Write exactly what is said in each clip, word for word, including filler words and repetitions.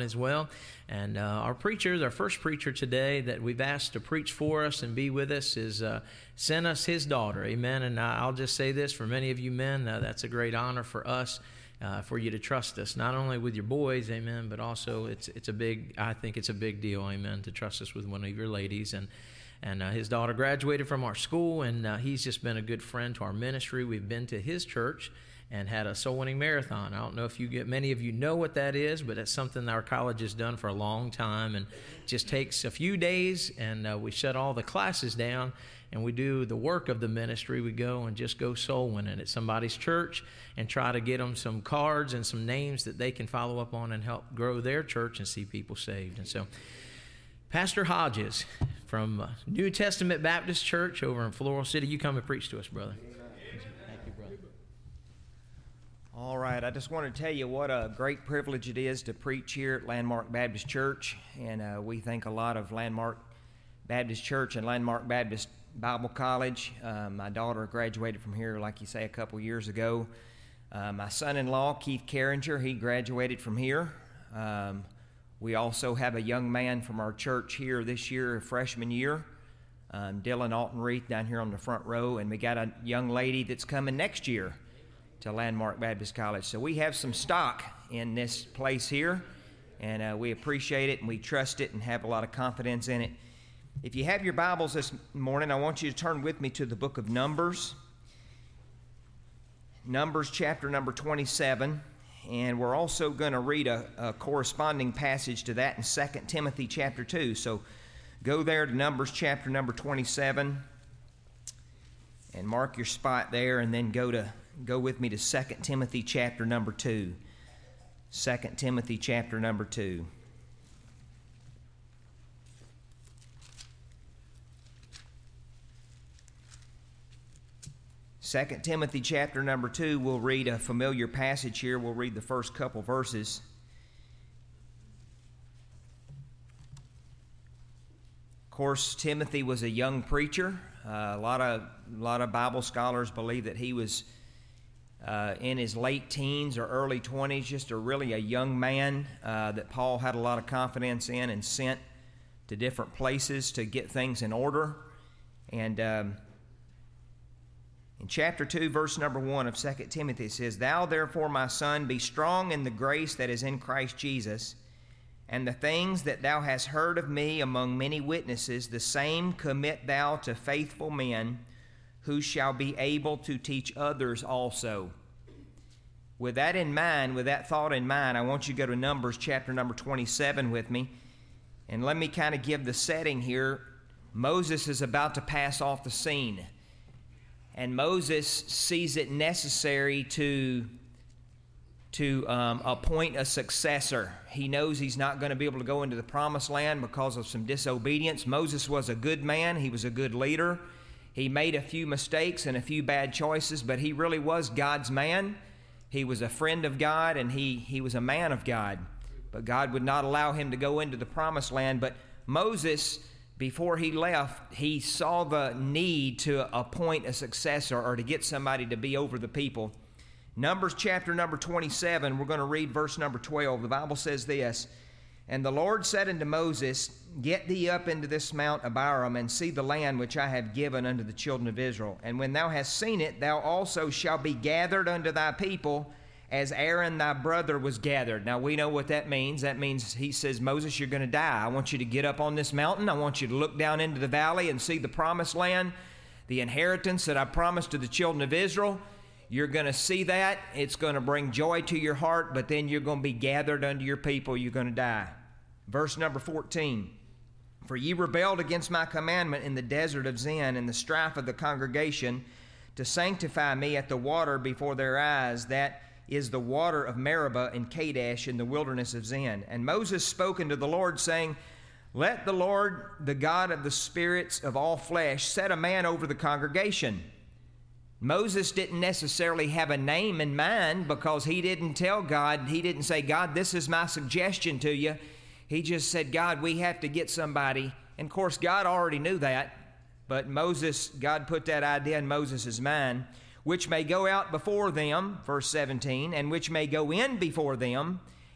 as well. And uh, our preacher, our first preacher today that we've asked to preach for us and be with us is uh, sent us his daughter. Amen. And I'll just say this, for many of you men, uh, that's a great honor for us. Uh, for you to trust us, not only with your boys, amen, but also it's it's a big, I think it's a big deal, amen, to trust us with one of your ladies. And and uh, his daughter graduated from our school, and uh, he's just been a good friend to our ministry. We've been to his church and had a soul winning marathon. I don't know if you get many of you know what that is, but it's something that our college has done for a long time, and it just takes a few days, and uh, we shut all the classes down, and we do the work of the ministry. We go and just go soul winning at somebody's church and try to get them some cards and some names that they can follow up on and help grow their church and see people saved. And so Pastor Hodges from New Testament Baptist Church over in Floral City, you come and preach to us, brother. Thank you, brother. All right, I just want to tell you what a great privilege it is to preach here at Landmark Baptist Church, and uh, we think a lot of Landmark Baptist Church and Landmark Baptist Bible College. Uh, my daughter graduated from here, like you say, a couple years ago. Uh, my son-in-law, Keith Carringer, he graduated from here. Um, we also have a young man from our church here this year, freshman year, um, Dylan Alton Reith down here on the front row, and we got a young lady that's coming next year to Landmark Baptist College. So we have some stock in this place here, and uh, we appreciate it, and we trust it, and have a lot of confidence in it. If you have your Bibles this morning, I want you to turn with me to the book of Numbers. Numbers chapter number twenty-seven. And we're also going to read a, a corresponding passage to that in Second Timothy chapter two. So go there to Numbers chapter number twenty-seven and mark your spot there, and then go to go with me to Second Timothy chapter number two. Second Timothy chapter number two. Second Timothy chapter number two, we'll read a familiar passage here. We'll read the first couple verses. Of course, Timothy was a young preacher. Uh, a lot of a lot of Bible scholars believe that he was uh, in his late teens or early twenties, just a really a young man uh, that Paul had a lot of confidence in and sent to different places to get things in order. And um, in chapter two, verse number one of Second Timothy, it says, "Thou therefore, my son, be strong in the grace that is in Christ Jesus, and the things that thou hast heard of me among many witnesses, the same commit thou to faithful men, who shall be able to teach others also." With that in mind, with that thought in mind, I want you to go to Numbers chapter number twenty-seven with me, and let me kind of give the setting here. Moses is about to pass off the scene. And Moses sees it necessary to, to um, appoint a successor. He knows he's not going to be able to go into the promised land because of some disobedience. Moses was a good man. He was a good leader. He made a few mistakes and a few bad choices, but he really was God's man. He was a friend of God, and he, he was a man of God. But God would not allow him to go into the promised land. But Moses, before he left, he saw the need to appoint a successor or to get somebody to be over the people. Numbers chapter number twenty-seven, we're going to read verse number twelve. The Bible says this, "And the Lord said unto Moses, Get thee up into this Mount Abiram, and see the land which I have given unto the children of Israel. And when thou hast seen it, thou also shalt be gathered unto thy people, as Aaron thy brother was gathered." Now we know what that means. That means he says, Moses, you're going to die. I want you to get up on this mountain. I want you to look down into the valley and see the promised land, the inheritance that I promised to the children of Israel. You're going to see that. It's going to bring joy to your heart, but then you're going to be gathered unto your people. You're going to die. Verse number fourteen. "For ye rebelled against my commandment in the desert of Zin, in the strife of the congregation, to sanctify me at the water before their eyes, that is the water of Meribah in Kadesh in the wilderness of Zin. And Moses spoke unto the Lord, saying, Let the Lord, the God of the spirits of all flesh, set a man over the congregation." Moses didn't necessarily have a name in mind, because he didn't tell God, he didn't say, God, this is my suggestion to you. He just said, God, we have to get somebody. And of course, God already knew that, but Moses, God put that idea in Moses' mind. "Which may go out before them," verse seventeen, "and which may go in before them,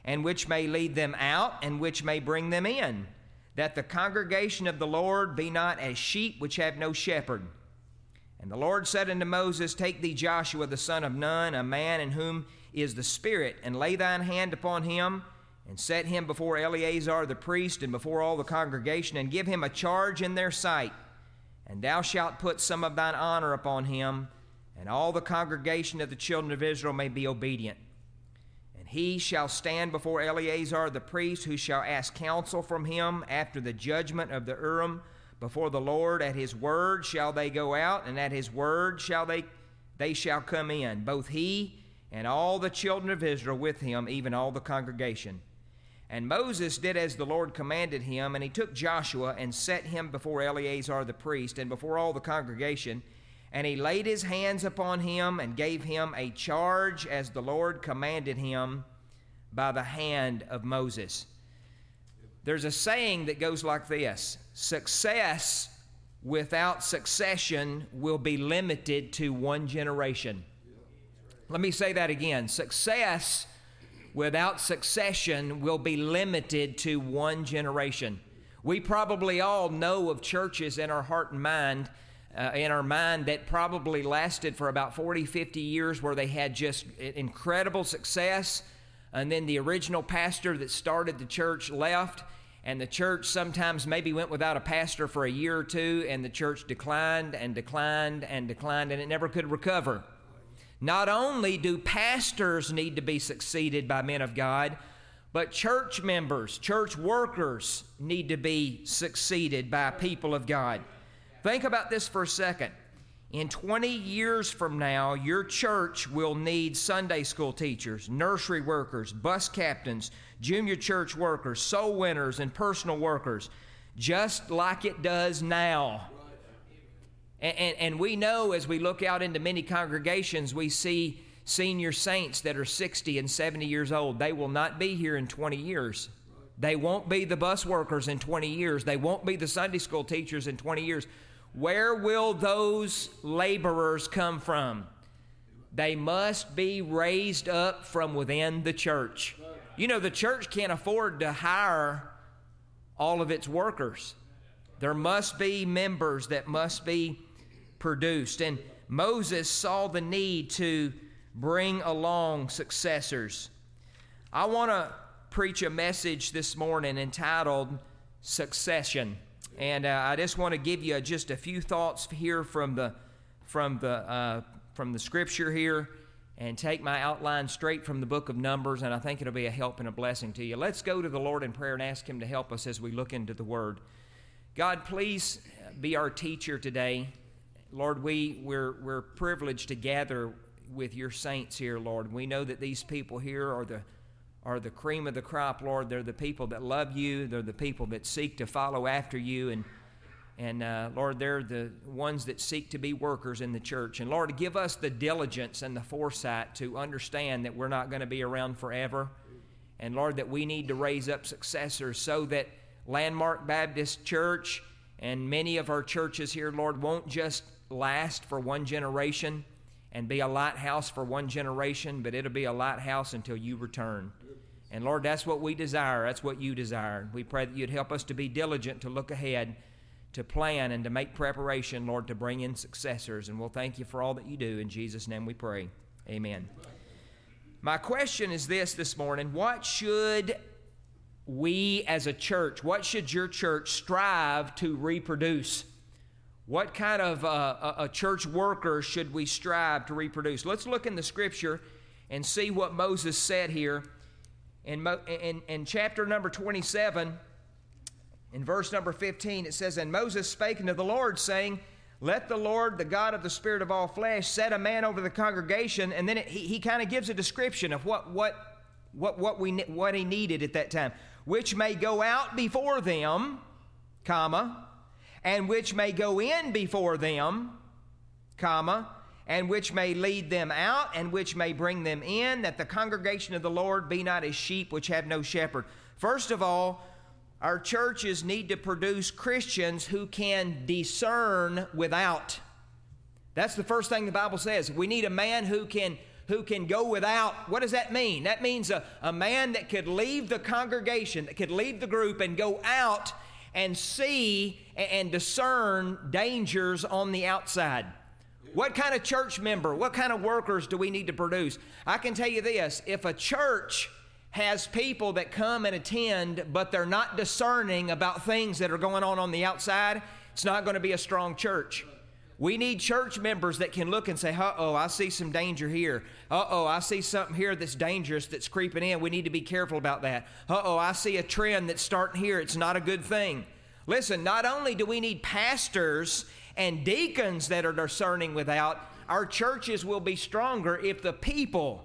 and which may lead them out, and which may bring them in, that the congregation of the Lord be not as sheep which have no shepherd. And the Lord said unto Moses, Take thee Joshua the son of Nun, a man in whom is the Spirit, and lay thine hand upon him, and set him before Eleazar the priest, and before all the congregation, and give him a charge in their sight. And thou shalt put some of thine honor upon him, and all the congregation of the children of Israel may be obedient. And he shall stand before Eleazar the priest, who shall ask counsel from him after the judgment of the Urim before the Lord. At his word shall they go out, and at his word shall they they shall come in, both he and all the children of Israel with him, even all the congregation. And Moses did as the Lord commanded him, and he took Joshua and set him before Eleazar the priest and before all the congregation. And he laid his hands upon him and gave him a charge as the Lord commanded him by the hand of Moses. There's a saying that goes like this: success without succession will be limited to one generation. Let me say that again. Success without succession will be limited to one generation. We probably all know of churches in our heart and mind, uh, in our mind that probably lasted for about forty, fifty years, where they had just incredible success, and then the original pastor that started the church left, and the church sometimes maybe went without a pastor for a year or two, and the church declined and declined and declined, and it never could recover. Not only do pastors need to be succeeded by men of God, but church members, church workers need to be succeeded by people of God. Think about this for a second. In twenty years from now, your church will need Sunday school teachers, nursery workers, bus captains, junior church workers, soul winners, and personal workers, just like it does now. And, and, and we know, as we look out into many congregations, we see senior saints that are sixty and seventy years old. They will not be here in twenty years. They won't be the bus workers in twenty years. They won't be the Sunday school teachers in twenty years. Where will those laborers come from? They must be raised up from within the church. You know, the church can't afford to hire all of its workers. There must be members that must be produced. And Moses saw the need to bring along successors. I want to preach a message this morning entitled Succession. And uh, I just want to give you just a few thoughts here from the from the uh, from the scripture here, and take my outline straight from the book of Numbers, and I think it'll be a help and a blessing to you. Let's go to the Lord in prayer and ask Him to help us as we look into the Word. God, please be our teacher today. Lord, we, we're, we're privileged to gather with your saints here, Lord. We know that these people here are the, are the cream of the crop, Lord. They're the people that love you. They're the people that seek to follow after you. And, and uh, Lord, they're the ones that seek to be workers in the church. And, Lord, give us the diligence and the foresight to understand that we're not going to be around forever. And, Lord, that we need to raise up successors so that Landmark Baptist Church and many of our churches here, Lord, won't just last for one generation and be a lighthouse for one generation, but it'll be a lighthouse until you return. And Lord, that's what we desire. That's what you desire. We pray that you'd help us to be diligent, to look ahead, to plan, and to make preparation, Lord, to bring in successors. And we'll thank you for all that you do. In Jesus' name we pray. Amen. My question is this this morning: what should we as a church, what should your church strive to reproduce? What kind of uh, a church worker should we strive to reproduce? Let's look in the scripture and see what Moses said here. In, Mo, in, in chapter number twenty-seven, in verse number fifteen, it says, And Moses spake unto the Lord, saying, Let the Lord, the God of the Spirit of all flesh, set a man over the congregation. And then it, he, he kind of gives a description of what, what, what, what, we, what he needed at that time. Which may go out before them, comma, and which may go in before them, comma, and which may lead them out, and which may bring them in, that the congregation of the Lord be not as sheep which have no shepherd. First of all, our churches need to produce Christians who can discern without. That's the first thing the Bible says. We need a man who can, who can go without. What does that mean? That means a, a man that could leave the congregation, that could leave the group and go out and see and discern dangers on the outside. What kind of church member, what kind of workers do we need to produce? I can tell you this, if a church has people that come and attend, but they're not discerning about things that are going on on the outside, it's not going to be a strong church. We need church members that can look and say, uh-oh, I see some danger here. Uh-oh, I see something here that's dangerous that's creeping in. We need to be careful about that. Uh-oh, I see a trend that's starting here. It's not a good thing. Listen, not only do we need pastors and deacons that are discerning without, our churches will be stronger if the people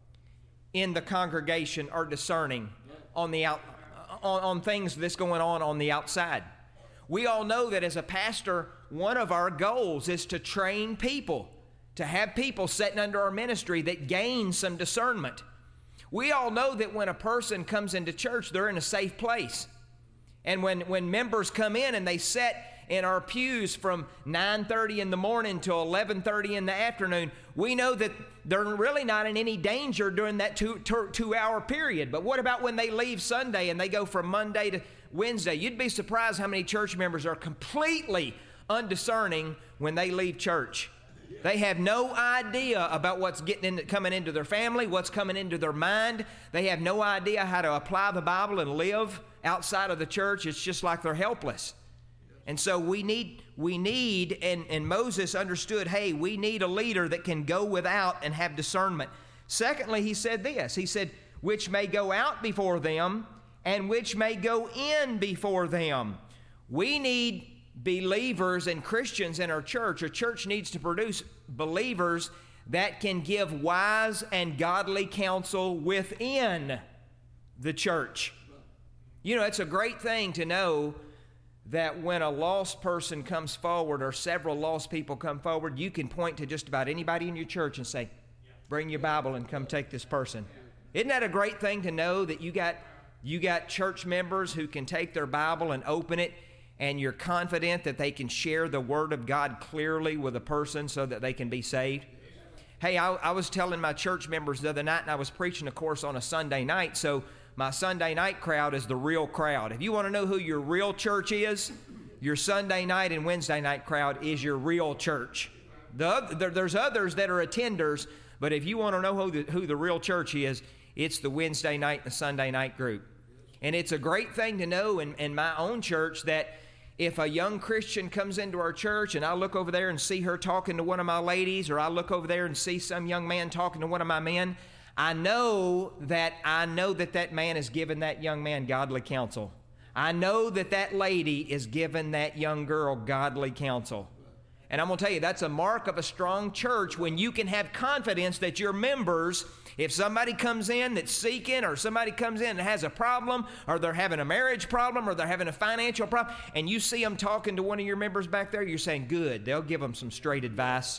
in the congregation are discerning on the out, on, on things that's going on on the outside. We all know that as a pastor, one of our goals is to train people, to have people sitting under our ministry that gain some discernment. We all know that when a person comes into church, they're in a safe place. And when, when members come in and they sit in our pews from nine thirty in the morning till eleven thirty in the afternoon, we know that they're really not in any danger during that two, two, two hour period. But what about when they leave Sunday and they go from Monday to Wednesday? You'd be surprised how many church members are completely undiscerning when they leave church. They have no idea about what's getting into, coming into their family, what's coming into their mind. They have no idea how to apply the Bible and live outside of the church. It's just like they're helpless. And so we need, we need, and, and Moses understood, hey, we need a leader that can go without and have discernment. Secondly, he said this, he said, which may go out before them and which may go in before them. We need believers and Christians in our church. Our church needs to produce believers that can give wise and godly counsel within the church. You know, it's a great thing to know that when a lost person comes forward or several lost people come forward, you can point to just about anybody in your church and say, bring your Bible and come take this person. Isn't that a great thing to know that you got, you got church members who can take their Bible and open it, and you're confident that they can share the Word of God clearly with a person so that they can be saved? Hey, I, I was telling my church members the other night, and I was preaching, of course, on a Sunday night, so my Sunday night crowd is the real crowd. If you want to know who your real church is, your Sunday night and Wednesday night crowd is your real church. The, there, there's others that are attenders, but if you want to know who the, who the real church is, it's the Wednesday night and the Sunday night group. And it's a great thing to know in, in my own church that if a young Christian comes into our church and I look over there and see her talking to one of my ladies, or I look over there and see some young man talking to one of my men, I know that I know that that man is giving that young man godly counsel. I know that that lady is giving that young girl godly counsel. And I'm going to tell you, that's a mark of a strong church when you can have confidence that your members, if somebody comes in that's seeking, or somebody comes in and has a problem, or they're having a marriage problem, or they're having a financial problem, and you see them talking to one of your members back there, you're saying, good, they'll give them some straight advice.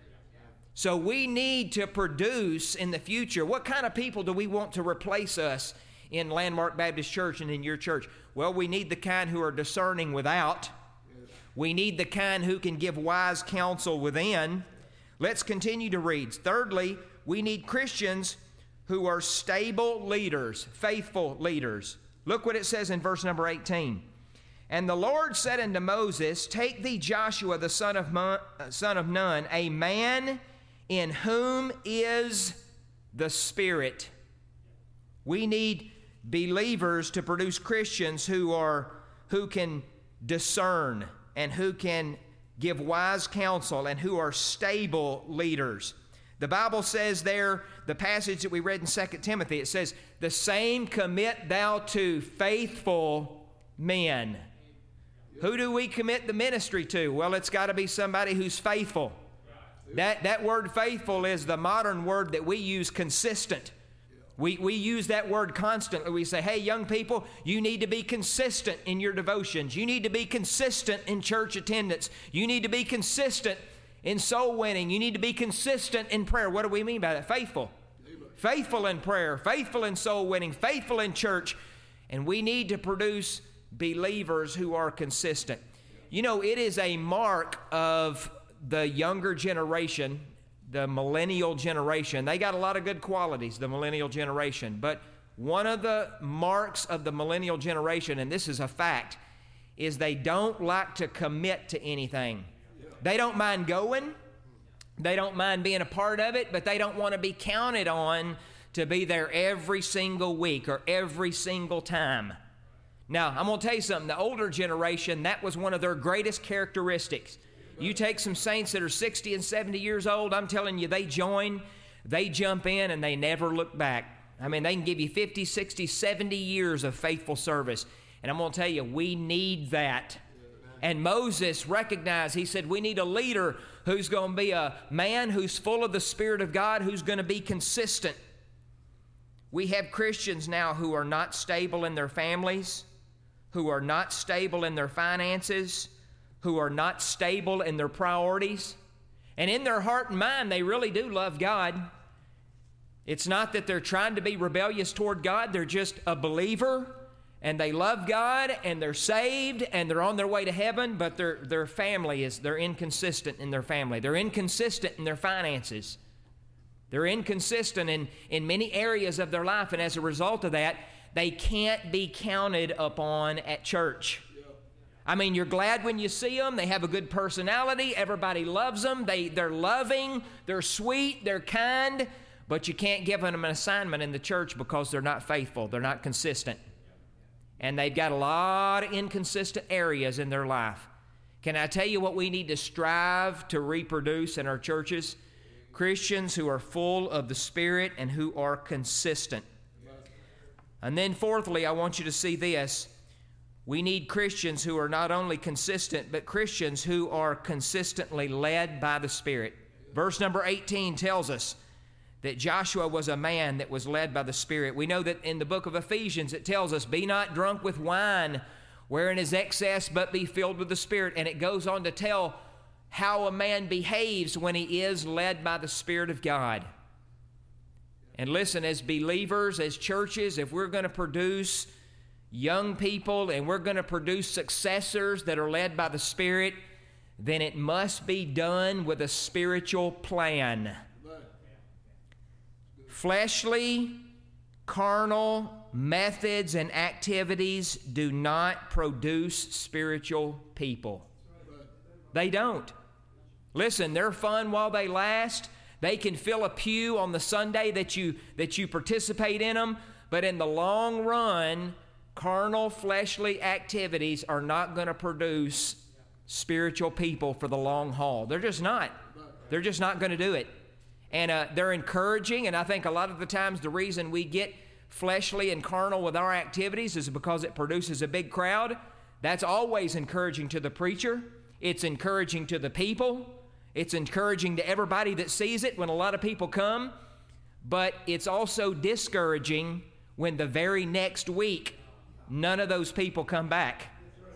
So we need to produce in the future, what kind of people do we want to replace us in Landmark Baptist Church and in your church? Well, we need the kind who are discerning without. We need the kind who can give wise counsel within. Let's continue to read. Thirdly, we need Christians who are stable leaders, faithful leaders. Look what it says in verse number eighteen. And the Lord said unto Moses, take thee Joshua the son of, Mon, son of Nun, a man in whom is the Spirit. We need believers to produce Christians who are who can discern and who can give wise counsel and who are stable leaders. The Bible says there, the passage that we read in Second Timothy, it says, the same commit thou to faithful men. Who do we commit the ministry to? Well, it's got to be somebody who's faithful. That, that word faithful is the modern word that we use, consistent. We, we use that word constantly. We say, hey, young people, you need to be consistent in your devotions. You need to be consistent in church attendance. You need to be consistent in soul winning. You need to be consistent in prayer. What do we mean by that? Faithful. Amen. Faithful in prayer, faithful in soul winning, faithful in church. And we need to produce believers who are consistent. You know, it is a mark of the younger generation the millennial generation. They got a lot of good qualities, the millennial generation. But one of the marks of the millennial generation, and this is a fact, is they don't like to commit to anything. They don't mind going. They don't mind being a part of it, but they don't want to be counted on to be there every single week or every single time. Now, I'm going to tell you something. The older generation, that was one of their greatest characteristics. You take some saints that are sixty and seventy years old, I'm telling you, they join, they jump in, and they never look back. I mean, they can give you fifty, sixty, seventy years of faithful service. And I'm going to tell you, we need that. And Moses recognized, he said, we need a leader who's going to be a man who's full of the Spirit of God, who's going to be consistent. We have Christians now who are not stable in their families, who are not stable in their finances, who are not stable in their priorities. And in their heart and mind, they really do love God. It's not that they're trying to be rebellious toward God. They're just a believer, and they love God, and they're saved, and they're on their way to heaven, but their, their family is, they're inconsistent in their family. They're inconsistent in their finances. They're inconsistent in, in many areas of their life, and as a result of that, they can't be counted upon at church. I mean, you're glad when you see them. They have a good personality. Everybody loves them. They, they're loving. They're sweet. They're kind. But you can't give them an assignment in the church because they're not faithful. They're not consistent. And they've got a lot of inconsistent areas in their life. Can I tell you what we need to strive to reproduce in our churches? Christians who are full of the Spirit and who are consistent. And then fourthly, I want you to see this. We need Christians who are not only consistent, but Christians who are consistently led by the Spirit. Verse number eighteen tells us that Joshua was a man that was led by the Spirit. We know that in the book of Ephesians it tells us, be not drunk with wine, wherein is excess, but be filled with the Spirit. And it goes on to tell how a man behaves when he is led by the Spirit of God. And listen, as believers, as churches, if we're going to produce young people and we're going to produce successors that are led by the Spirit, then it must be done with a spiritual plan. Fleshly, carnal methods and activities do not produce spiritual people. They don't. Listen, they're fun while they last. They can fill a pew on the Sunday that you that you participate in them, but in the long run, carnal, fleshly activities are not going to produce spiritual people for the long haul. They're just not. They're just not going to do it. And uh, they're encouraging, and I think a lot of the times the reason we get fleshly and carnal with our activities is because it produces a big crowd. That's always encouraging to the preacher. It's encouraging to the people. It's encouraging to everybody that sees it when a lot of people come. But it's also discouraging when the very next week none of those people come back.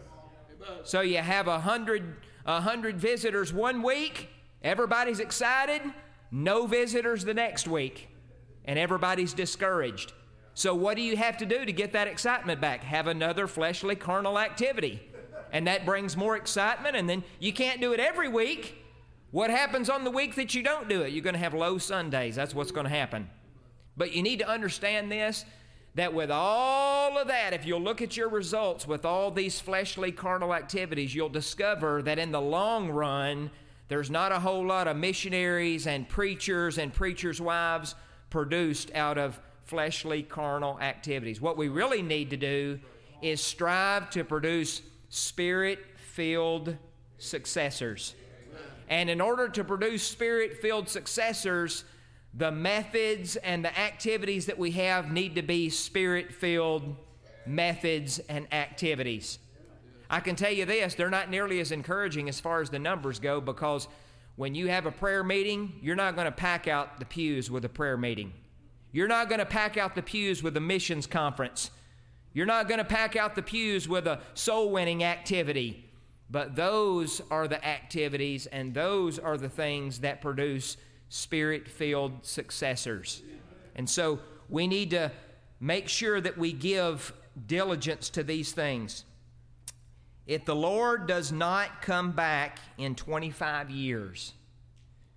So you have a hundred, a hundred visitors one week, everybody's excited, no visitors the next week, and everybody's discouraged. So what do you have to do to get that excitement back? Have another fleshly, carnal activity. And that brings more excitement, and then you can't do it every week. What happens on the week that you don't do it? You're going to have low Sundays. That's what's going to happen. But you need to understand this, that with all of that, if you'll look at your results with all these fleshly, carnal activities, you'll discover that in the long run, there's not a whole lot of missionaries and preachers and preachers' wives produced out of fleshly, carnal activities. What we really need to do is strive to produce Spirit-filled successors. And in order to produce Spirit-filled successors, the methods and the activities that we have need to be Spirit-filled methods and activities. I can tell you this, they're not nearly as encouraging as far as the numbers go, because when you have a prayer meeting, you're not going to pack out the pews with a prayer meeting. You're not going to pack out the pews with a missions conference. You're not going to pack out the pews with a soul-winning activity. But those are the activities and those are the things that produce Spirit-filled successors. And so we need to make sure that we give diligence to these things. If the Lord does not come back in twenty-five years,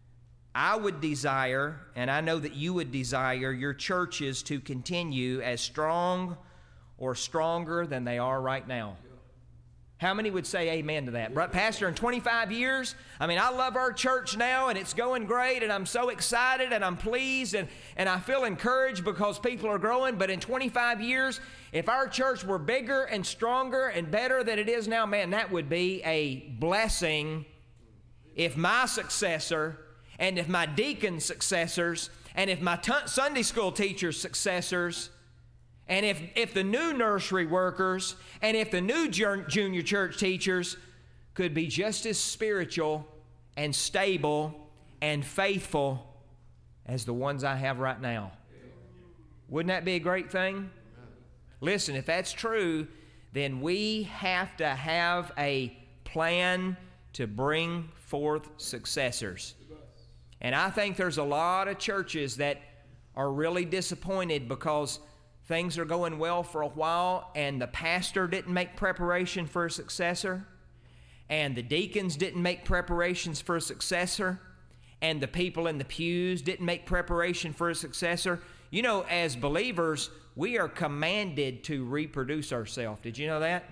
I would desire, and I know that you would desire, your churches to continue as strong or stronger than they are right now. How many would say amen to that? Pastor, in twenty-five years, I mean, I love our church now, and it's going great, and I'm so excited, and I'm pleased, and, and I feel encouraged because people are growing. But in twenty-five years, if our church were bigger and stronger and better than it is now, man, that would be a blessing if my successor and if my deacon successors and if my t- Sunday school teacher successors and if, if the new nursery workers and if the new junior church teachers could be just as spiritual and stable and faithful as the ones I have right now. Wouldn't that be a great thing? Listen, if that's true, then we have to have a plan to bring forth successors. And I think there's a lot of churches that are really disappointed because things are going well for a while and the pastor didn't make preparation for a successor, and the deacons didn't make preparations for a successor, and the people in the pews didn't make preparation for a successor. You know, as believers, we are commanded to reproduce ourselves. Did you know that?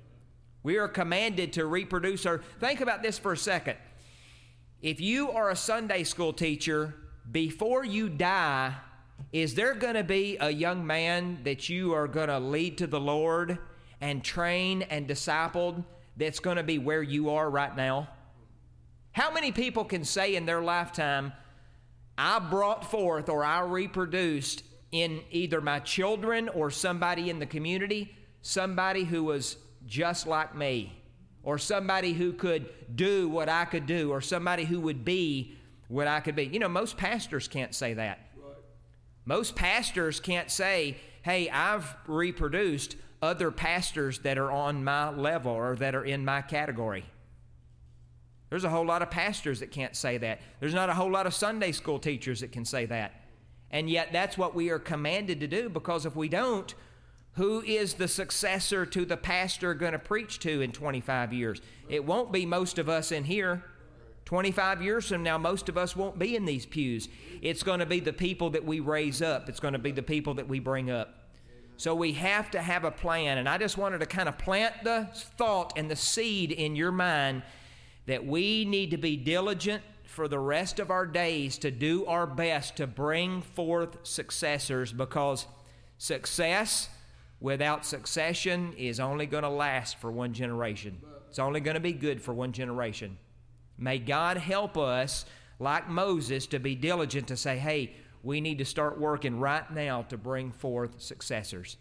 We are commanded to reproduce our... Think about this for a second. If you are a Sunday school teacher, before you die, is there going to be a young man that you are going to lead to the Lord and train and disciple that's going to be where you are right now? How many people can say in their lifetime, I brought forth or I reproduced in either my children or somebody in the community, somebody who was just like me, or somebody who could do what I could do, or somebody who would be what I could be? You know, most pastors can't say that. Most pastors can't say, hey, I've reproduced other pastors that are on my level or that are in my category. There's a whole lot of pastors that can't say that. There's not a whole lot of Sunday school teachers that can say that. And yet that's what we are commanded to do, because if we don't, who is the successor to the pastor going to preach to in twenty-five years? It won't be most of us in here. twenty-five years from now, most of us won't be in these pews. It's going to be the people that we raise up. It's going to be the people that we bring up. So we have to have a plan. And I just wanted to kind of plant the thought and the seed in your mind that we need to be diligent for the rest of our days to do our best to bring forth successors, because success without succession is only going to last for one generation. It's only going to be good for one generation. May God help us, like Moses, to be diligent to say, hey, we need to start working right now to bring forth successors.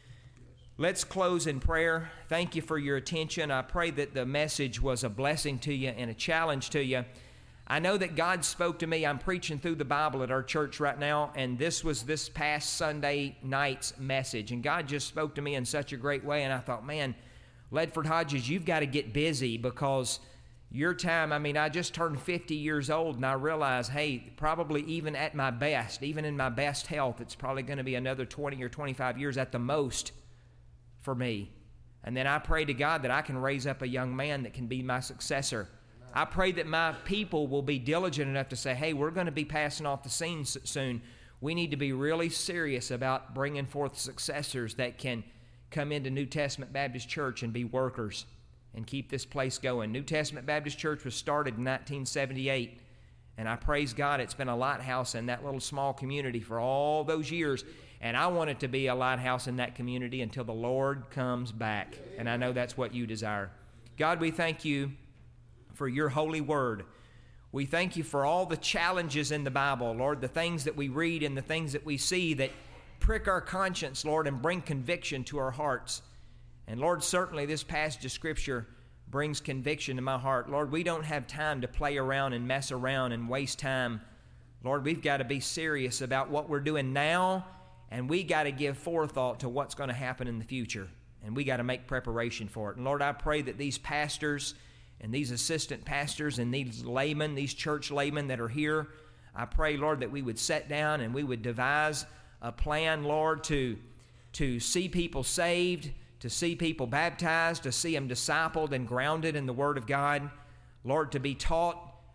Let's close in prayer. Thank you for your attention. I pray that the message was a blessing to you and a challenge to you. I know that God spoke to me. I'm preaching through the Bible at our church right now, and this was this past Sunday night's message. And God just spoke to me in such a great way, and I thought, man, Ledford Hodges, you've got to get busy, because your time, I mean, I just turned fifty years old, and I realized, hey, probably even at my best, even in my best health, it's probably going to be another twenty or twenty-five years at the most for me. And then I pray to God that I can raise up a young man that can be my successor. I pray that my people will be diligent enough to say, hey, we're going to be passing off the scene soon. We need to be really serious about bringing forth successors that can come into New Testament Baptist Church and be workers and keep this place going. New Testament Baptist Church was started in nineteen seventy-eight, and I praise God it's been a lighthouse in that little small community for all those years, and I want it to be a lighthouse in that community until the Lord comes back, and I know that's what you desire. God, we thank you for your holy word. We thank you for all the challenges in the Bible, Lord, the things that we read and the things that we see that prick our conscience, Lord, and bring conviction to our hearts. And Lord, certainly this passage of Scripture brings conviction to my heart. Lord, we don't have time to play around and mess around and waste time. Lord, we've got to be serious about what we're doing now, and we got to give forethought to what's going to happen in the future, and we got to make preparation for it. And Lord, I pray that these pastors and these assistant pastors and these laymen, these church laymen that are here, I pray, Lord, that we would sit down and we would devise a plan, Lord, to, to see people saved, to see people baptized, to see them discipled and grounded in the Word of God. Lord, to be taught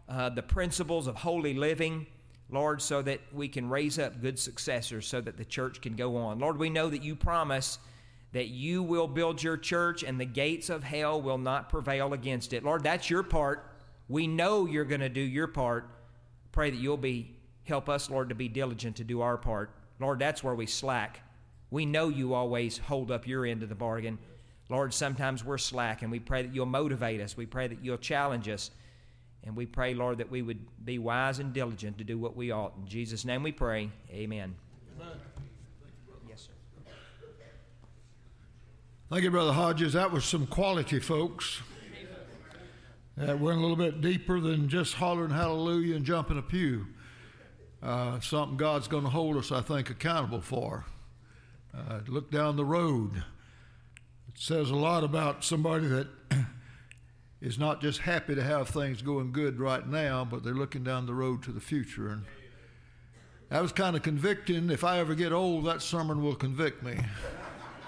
uh, the principles of holy living, Lord, so that we can raise up good successors so that the church can go on. Lord, we know that you promise that you will build your church and the gates of hell will not prevail against it. Lord, that's your part. We know you're going to do your part. Pray that you'll be help us, Lord, to be diligent to do our part. Lord, that's where we slack. We know you always hold up your end of the bargain. Lord, sometimes we're slack, and we pray that you'll motivate us. We pray that you'll challenge us. And we pray, Lord, that we would be wise and diligent to do what we ought. In Jesus' name we pray. Amen. Amen. Yes, sir. Thank you, Brother Hodges. That was some quality, folks. That went a little bit deeper than just hollering hallelujah and jumping a pew. Uh, something God's going to hold us, I think, accountable for. Uh, look down the road. It says a lot about somebody that is not just happy to have things going good right now, but they're looking down the road to the future. And that was kind of convicting. If I ever get old, that sermon will convict me.